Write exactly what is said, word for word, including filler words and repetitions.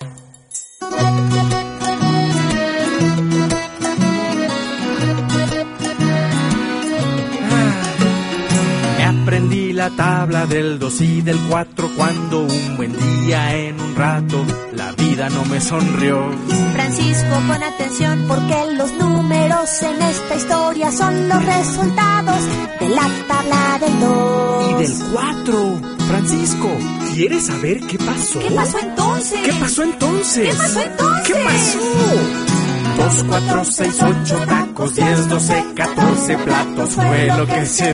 Aprendí la tabla del dos y del cuatro cuando un buen día en un rato la vida no me sonrió. Francisco, pon atención porque los números en esta historia son los resultados de la tabla del dos. Y del cuatro. Francisco, ¿quieres saber qué pasó? ¿Qué pasó entonces? ¿Qué pasó entonces? ¿Qué pasó entonces? ¿Qué pasó? Dos, cuatro, seis, ocho tacos, diez, doce, catorce platos fue lo que se